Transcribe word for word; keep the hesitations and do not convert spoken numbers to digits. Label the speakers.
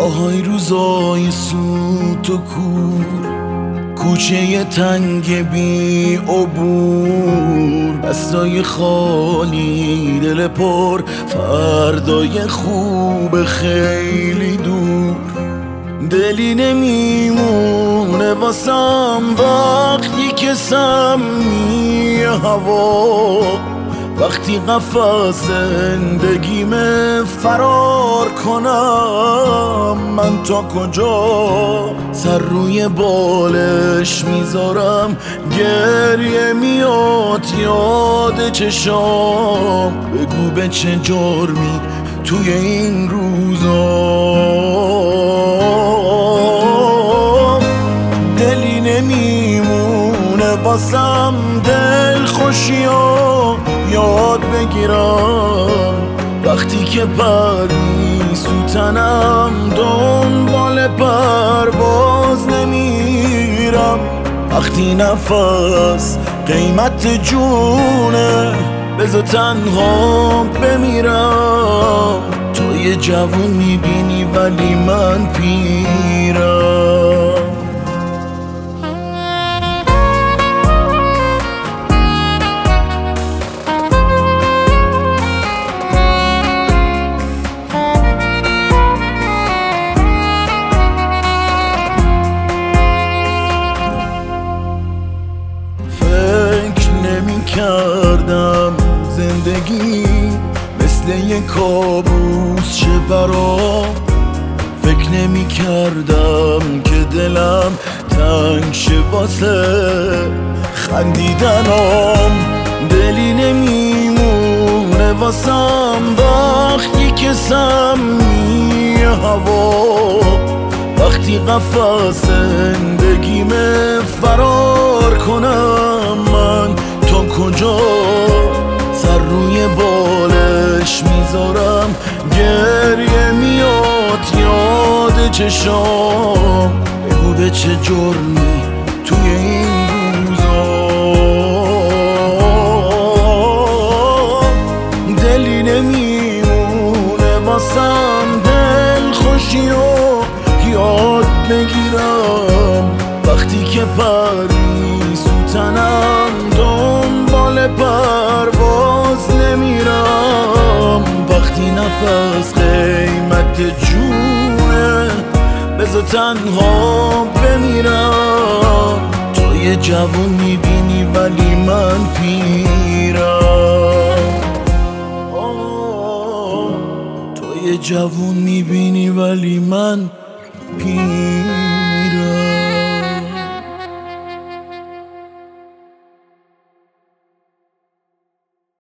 Speaker 1: آهای روزای سوت و کور، کوچه تنگ بی عبور، دستای خالی دل پر، فردای خوب خیلی دور. دلی نمیمونه واسم وقتی که سمی هوا، وقتی قفس زندگیم فرار کنم، من تا کجا سر روی بالش میذارم؟ گریه میاد یاد چشام، بگو به چه جرمی توی این روزا دلی نمیمونه واسم دل خوشیام یاد بگیرم، وقتی که پری سوتنم دنبال پرواز نمیرم، وقتی نفس قیمت جونه بذار تنها بمیرم. تو یه جوون میبینی ولی من پیرم. کردم زندگی مثل یک کابوس شه برام، فکر نمی کردم که دلم تنگ شه واسه خندیدنم. دلی نمیمونه واسم وقتی که سمی هوا، وقتی قفس زندگیم فرار کنم، من تا کجا سر روی بالش میذارم؟ گریه میاد یاد چشام، بگو به چه جرمی توی این روزا دلی نمیمونه واسم دل خوشی و یاد بگیرم، وقتی که پری سوتنم دنبال پرواز نمیرم، وقتی نفس قیمت جونه بذار تنها بمیرم. تو یه جوون میبینی ولی من پیرم. تو یه جوون میبینی ولی من پیرم.